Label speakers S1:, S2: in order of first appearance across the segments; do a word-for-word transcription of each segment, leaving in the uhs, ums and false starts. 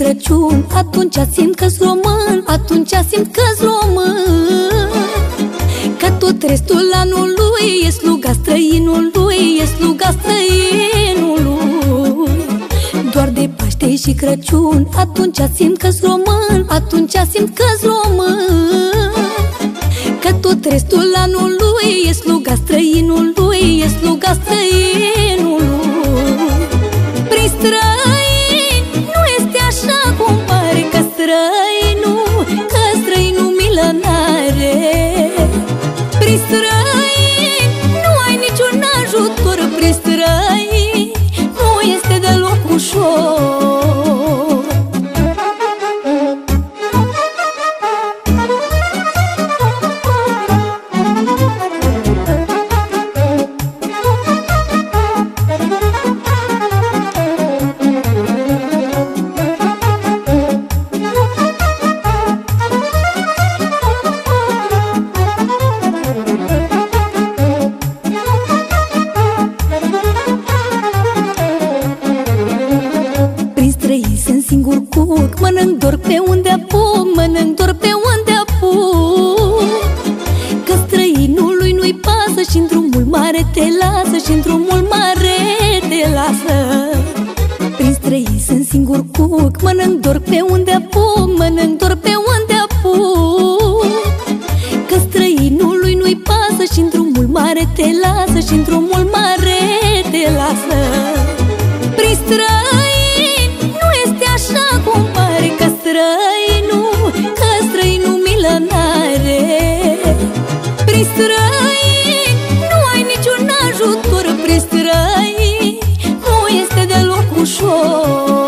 S1: Crăciun, atunci simt că-s român, atunci simt că-s român. Că tot restul anului e sluga străinului, e sluga străinului. Doar de Paște și Crăciun, atunci simt că-s român, atunci simt că-s român. Că tot restul anului e sluga străinului, e sluga străinului. Prin străin nu este așa cum pare, că străinul, că străinul milă n-are. Prin străin nu ai niciun ajutor, prin străin nu este deloc ușor. Mănânc doar pe unde apuc, mănânc doar pe unde apuc. Că străinului nu-i pasă și-n drumul mare te lasă, și-n drumul mare te lasă. Prin străini sunt singur cuc, mănânc doar pe unde apuc, mănânc doar pe unde apuc. Că străinului nu-i pasă și-n drumul mare te lasă, și-n drumul mare te lasă. Prin străini nu este așa cum pare, că străinul, că străinul milă n-are. Prin străini nu ai niciun ajutor, prin străini nu este deloc ușor.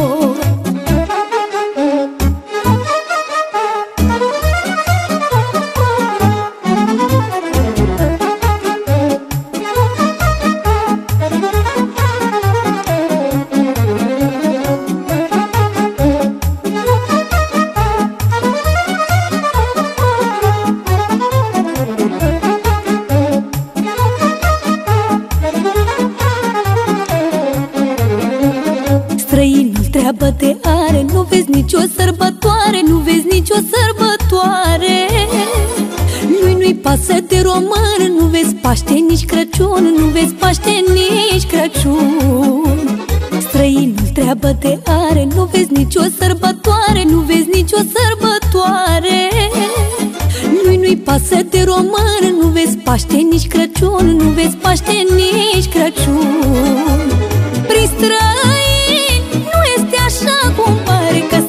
S1: Străinul treabă de are, nu vezi nicio sărbătoare, nu vezi nicio sărbătoare. Lui nu-i pasă de român, nu vezi Paște nici Crăciun, nu vezi Paște nici Crăciun. Străinul treabă de are, nu vezi nicio sărbătoare, nu vezi nicio sărbătoare. Lui nu-i pasă de român, nu vezi Paște nici Crăciun, nu vezi Paște nici Crăciun. Prin străini nu este așa cum pare, că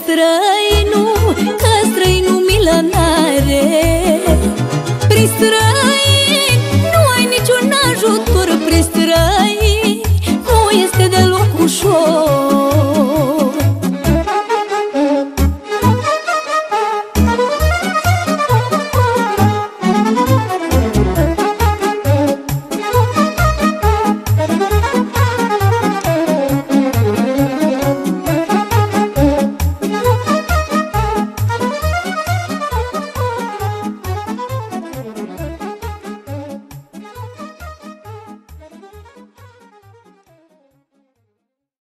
S1: străinul, că străinul milă n-are. Prin străini